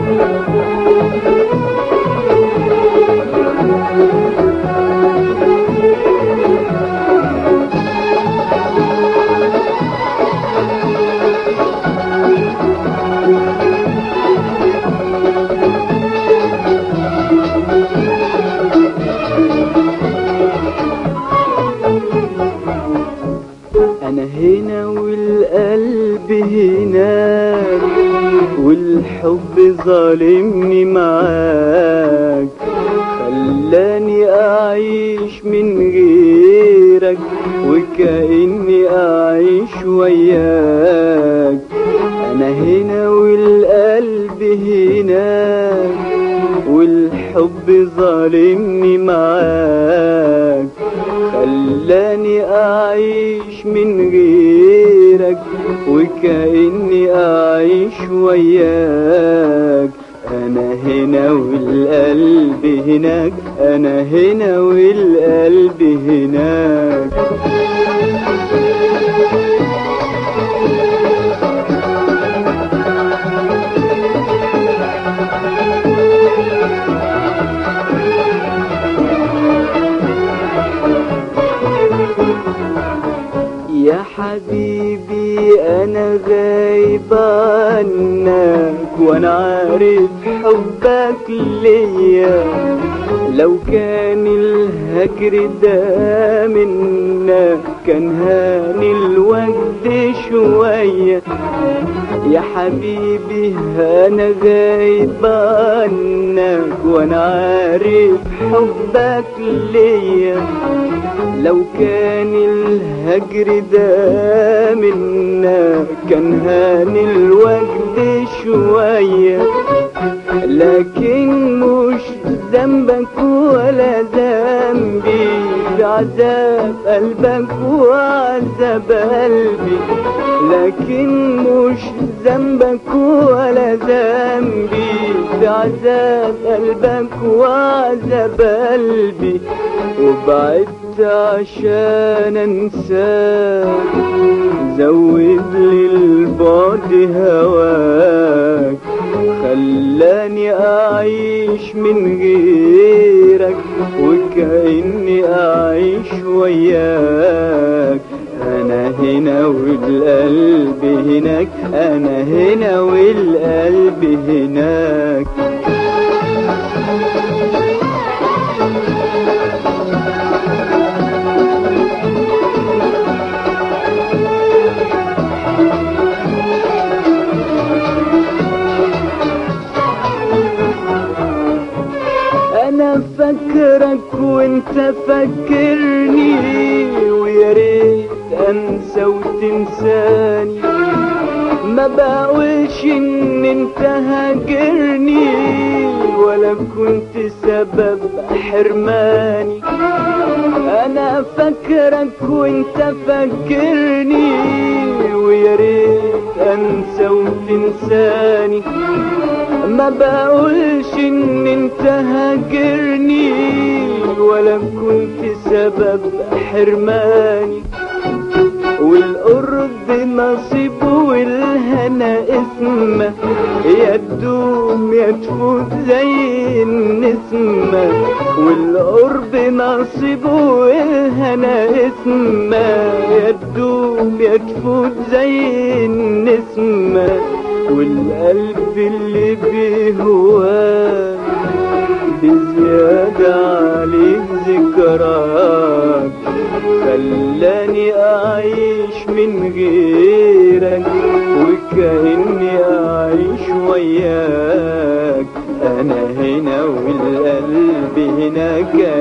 أنا هنا والقلب هناك، والحب ظالمني معاك، خلاني أعيش من غيرك وكأني أعيش وياك. أنا هنا والقلب هناك، والحب ظالمني معاك، خلاني أعيش من غيرك وكأني أعيش وياك. أنا هنا والقلب هناك، أنا هنا والقلب هناك. يا حبيبي أنا غايب عنك، وأنا عارف حبك ليا، لو كان الهجر ده منا كان هاني الوجد شوية. يا حبيبي أنا غايب عنك، وأنا عارف حبك ليا، لو كان الهجر ده منا كان هاني الوجد شوية. لكن مش ذنبك ولا ذنبي في عذاب قلبك وعذاب قلبي، لكن مش ذنبك ولا ذنبي في عذاب قلبك وعذاب قلبي. وبعدت عشان انساك، زود لي البعد هواك، خلاني اعيش من غيرك وكأني اعيش وياك. انا هنا والقلب هناك، انا هنا والقلب هناك. أنا فاكرك وانت فاكرني، ويا ريت انسى وتنساني، ما بقولش ان انت هاجرني ولا كنت سبب حرماني. انا فاكرك وانت فاكرني، ويا ريت انسى وتنساني، ما بقولش ان انت هاجرني ولا كنت سبب حرماني. والقرب نصيب والهنا اسمه، يا تدوم يا تفوت زي النسمة. والقرب نصيب والهنا اسمه، يا تدوم يا تفوت زي النسمة. والقلب اللي بيهواك بزيادة عليك ذكراك، خلاني أعيش من غيرك وكأني أعيش وياك. أنا هنا والقلب هناك،